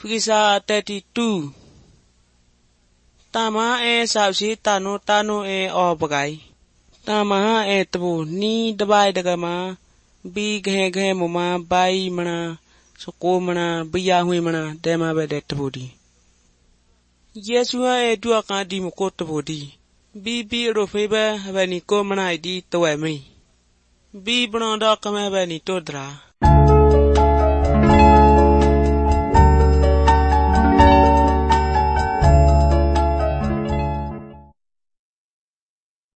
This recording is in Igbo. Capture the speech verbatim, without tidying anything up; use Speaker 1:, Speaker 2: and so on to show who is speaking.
Speaker 1: Fisa thirty-two. Tama e sausi tanu tanu e obagai. Tama e tabu ni dabai dagama bi ghe ghe muma bai mana soko mana biya hui mana dema bede tabudi. Yesua e dua ka di muko tabudi. Bi bi rofeba bani ko mana di tawami. Bi bronda kame bani todra.